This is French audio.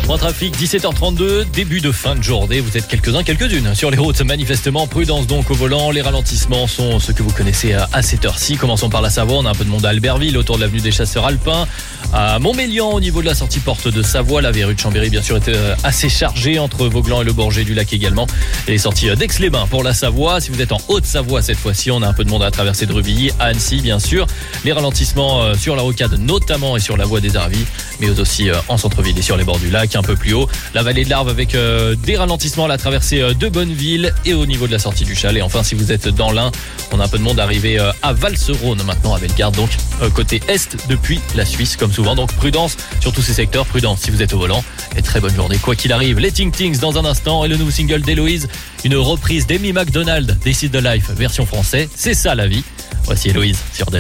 Point trafic, 17h32, début de fin de journée. Vous êtes quelques-uns, quelques-unes sur les routes. Manifestement, prudence donc au volant. Les ralentissements sont ceux que vous connaissez à cette heure-ci. Commençons par la Savoie. On a un peu de monde à Albertville, autour de l'avenue des Chasseurs Alpins. À Montmélian, au niveau de la sortie porte de Savoie. La verrue de Chambéry, bien sûr, était assez chargée entre Vauglan et le Bourget du Lac également. Et les sorties d'Aix-les-Bains pour la Savoie. Si vous êtes en Haute-Savoie cette fois-ci, on a un peu de monde à traverser de Rubilly à Annecy, bien sûr. Les ralentissements sur la rocade notamment et sur la voie des Arvis, mais aussi en centre-ville et sur les bords du lac, un peu plus haut. La vallée de l'Arve avec des ralentissements à la traversée de Bonneville et au niveau de la sortie du Châle. Et enfin, si vous êtes dans l'Ain, on a un peu de monde arrivé à Val-se-Rhône maintenant à Bellegarde, donc côté est depuis la Suisse comme souvent. Donc prudence sur tous ces secteurs, prudence si vous êtes au volant et très bonne journée quoi qu'il arrive. Les Ting Tings dans un instant et le nouveau single d'Héloïse, une reprise d'Amy McDonald, This is the Life version français, c'est ça la vie. Voici Héloïse sur